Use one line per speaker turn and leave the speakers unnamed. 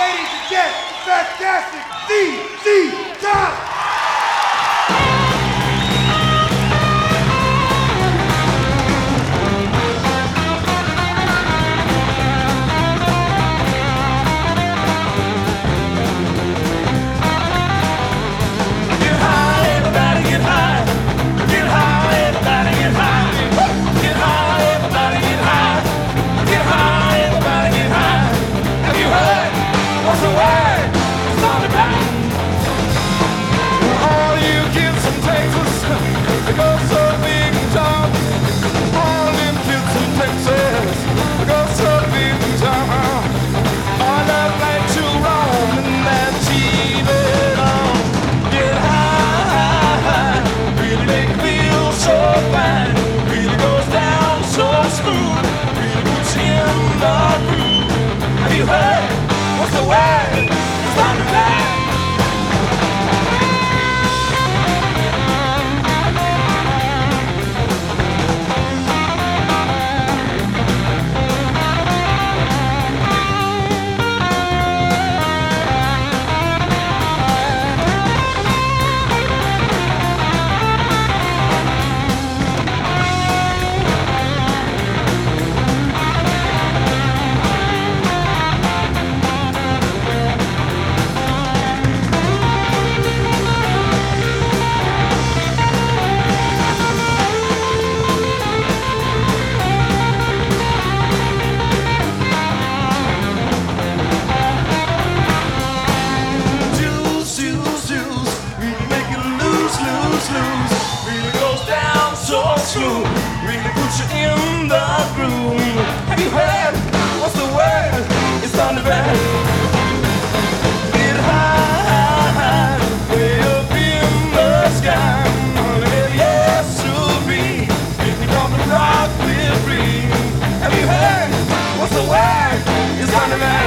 Ladies and gents, fantastic ZZ Top!
Really puts you in the groove. Have you heard? What's the word? It's thunder bad. Get high, way up in the sky. Yes, to be. If you come to rock, we're free. Have you heard? What's the word? It's thunder bad.